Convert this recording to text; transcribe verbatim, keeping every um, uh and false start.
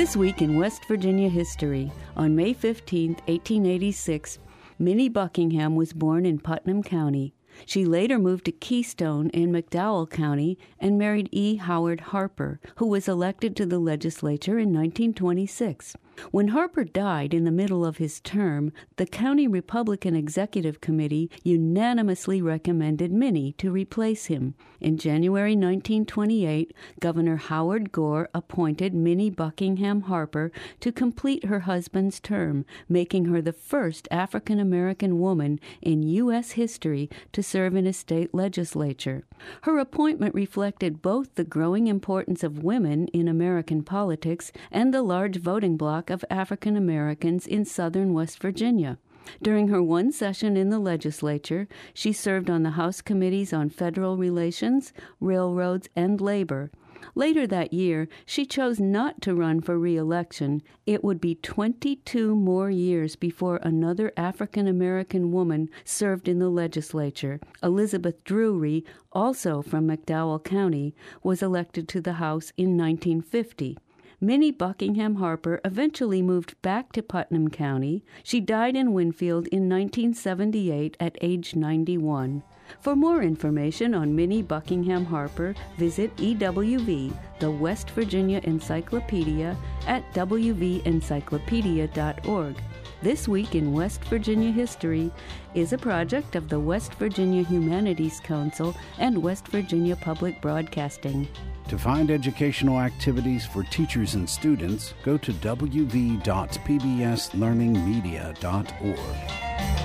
This week in West Virginia history, on May fifteenth, eighteen eighty-six, Minnie Buckingham was born in Putnam County. She later moved to Keystone in McDowell County and married E. Howard Harper, who was elected to the legislature in nineteen twenty-six. When Harper died in the middle of his term, the County Republican Executive Committee unanimously recommended Minnie to replace him. In January nineteen twenty-eight, Governor Howard Gore appointed Minnie Buckingham Harper to complete her husband's term, making her the first African-American woman in U S history to serve in a state legislature. Her appointment reflected both the growing importance of women in American politics and the large voting bloc of African Americans in southern West Virginia. During her one session in the legislature, she served on the House committees on federal relations, railroads, and labor. Later that year, she chose not to run for re-election. It would be twenty-two more years before another African-American woman served in the legislature. Elizabeth Drury, also from McDowell County, was elected to the House in nineteen fifty. Minnie Buckingham Harper eventually moved back to Putnam County. She died in Winfield in nineteen seventy-eight at age ninety-one. For more information on Minnie Buckingham Harper, visit E W V, the West Virginia Encyclopedia, at w v encyclopedia dot org. This Week in West Virginia History is a project of the West Virginia Humanities Council and West Virginia Public Broadcasting. To find educational activities for teachers and students, go to w v dot p b s learning media dot org.